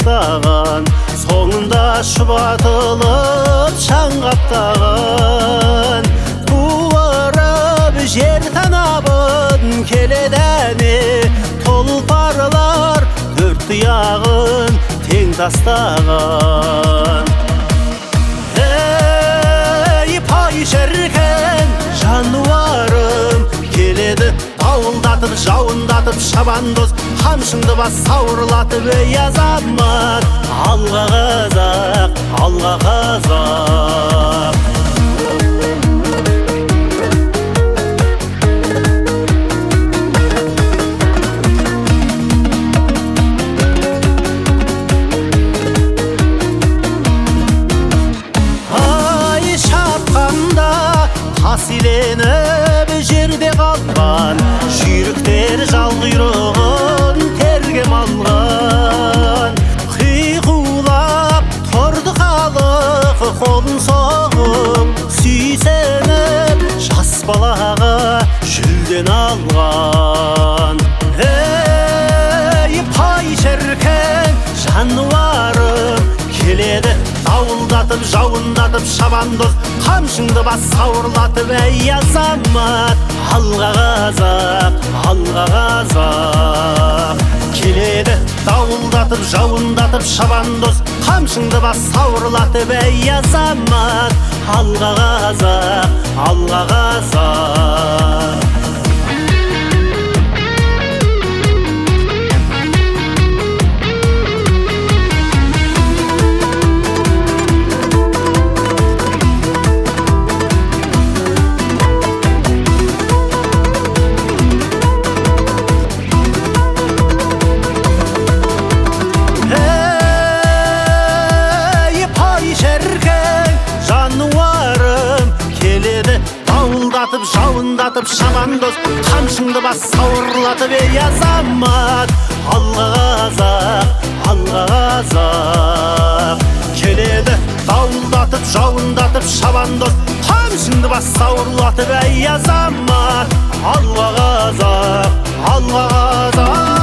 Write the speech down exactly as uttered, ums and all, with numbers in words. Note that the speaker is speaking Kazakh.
сақтаған, соңында шұбатылып шаң қаптаған. Туырып жер танабын келедәне, тұлпарлар төрт тұяғын тең тастаған. Ей пай шеркен жануарым, келеді дауылдатып жауындатып шабандоз, қамшыңды бас сауырлатып. Ей азамат, алға қазақ, алға қазақ. Ай шапқанда тас иленіп жерде қалған, жүйріктер жал құйрығын терге малған. Қиқулап тұрды халық қолын соғып, сүйсеніп жас балаға жүлден алған. Ей пай шеркен жануарым, келеді дауылдатып жауындатып шабандоз, қамшыңды бас сауырлатып. Ей азамат, алға қазақ, алға қазақ. Келеді дауылдатып жауындатып шабандоз, қамшыңды бас сауырлатып. Ей азамат, алға қазақ, алға қазақ. Дауылдатып жауындатып шабандоз, қамшыңды бас сауырлатып. Ей азамат, алға қазақ, алға қазақ. Келеді дауылдатып жауындатып шабандоз, қамшыңды бас сауырлатып. Ей азамат, алға қазақ, алға қазақ.